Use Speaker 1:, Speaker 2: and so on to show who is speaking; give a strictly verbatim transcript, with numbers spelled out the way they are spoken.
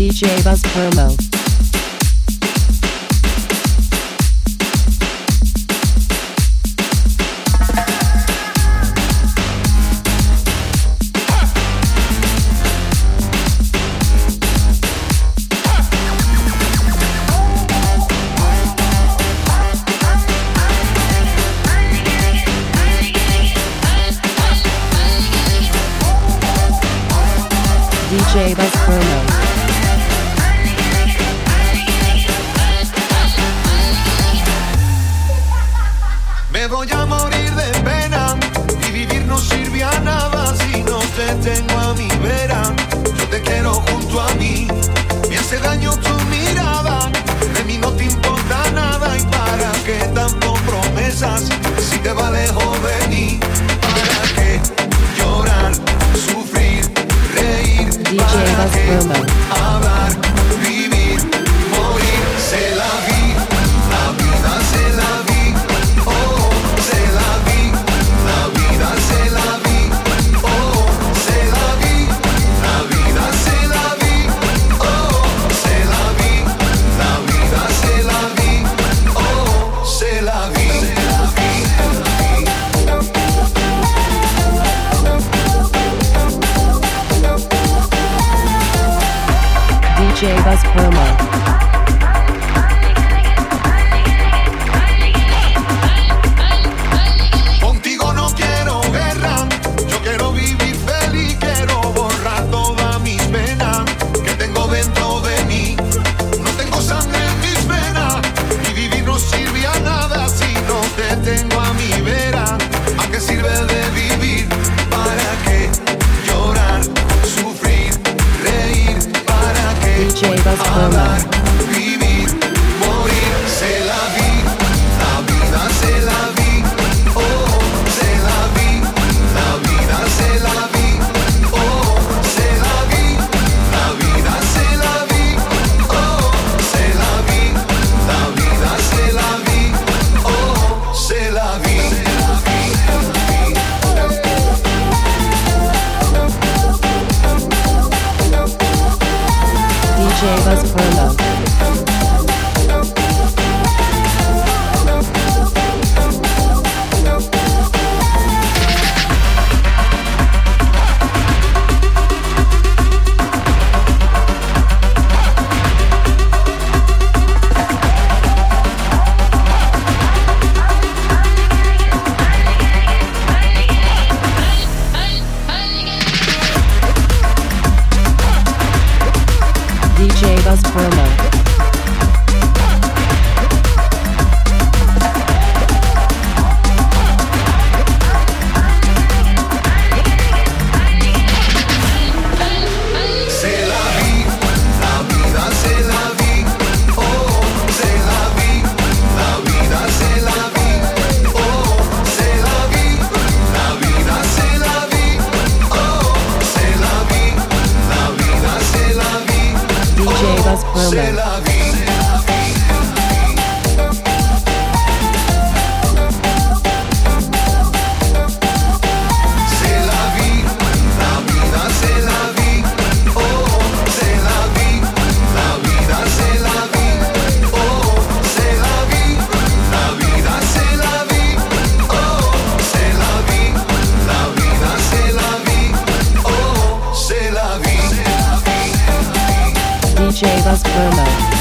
Speaker 1: D J Buzz Promo. D J Buzz Promo.
Speaker 2: Me voy a morir de pena y vivir no sirve a nada si no te tengo a mi vera. Yo te quiero junto a mí, me hace daño tu mirada, de mí no te importa nada y para qué tanto promesas si te va lejos de mí. ¿Para qué llorar, sufrir, reír?
Speaker 1: D J Buzz Promo.
Speaker 2: Hablar, vivir, morir, se la vi, la vida se la vi, oh, se la vi, la vida se la vi, oh, se la vi, la vida se la vi, oh, se la vi, la vida se la vi, oh, se la vi.
Speaker 1: D J Buzz Promo.
Speaker 2: Contigo no quiero guerra, yo quiero vivir feliz, quiero borrar todas mis penas que tengo dentro de mí. No tengo sangre en mis venas y vivir no sirve a nada si no te tengo a mi vera. ¿A qué sirve de vivir? ¿Para qué llorar, sufrir, reír? ¿Para qué
Speaker 1: D J Buzz Promo.
Speaker 2: hablar, vivir, morir? Se la vi, la vida se la vi, oh, se la vi, la vida se la vi, oh, se la vi, la vida se la vi, oh, se la vi, la vida se la vi, oh, se la vi.
Speaker 1: D J Buzz Promo. D J Buzz Promo.
Speaker 2: Se la vi, la vida se la vi, oh, se la vi, la vida se la vi, oh, se la vi, la vida se la vi, oh, se la vi, la vida se la vi,
Speaker 1: D J Buzz
Speaker 2: oh, se
Speaker 1: Promo.
Speaker 2: la vi. Se la vi, la vida se la vi, oh, se la vi, la vida se la vi, oh, se la vi, la vida se la vi, oh, se la vi, la vida se la vi, oh, se la vi.
Speaker 1: D J Buzz Promo.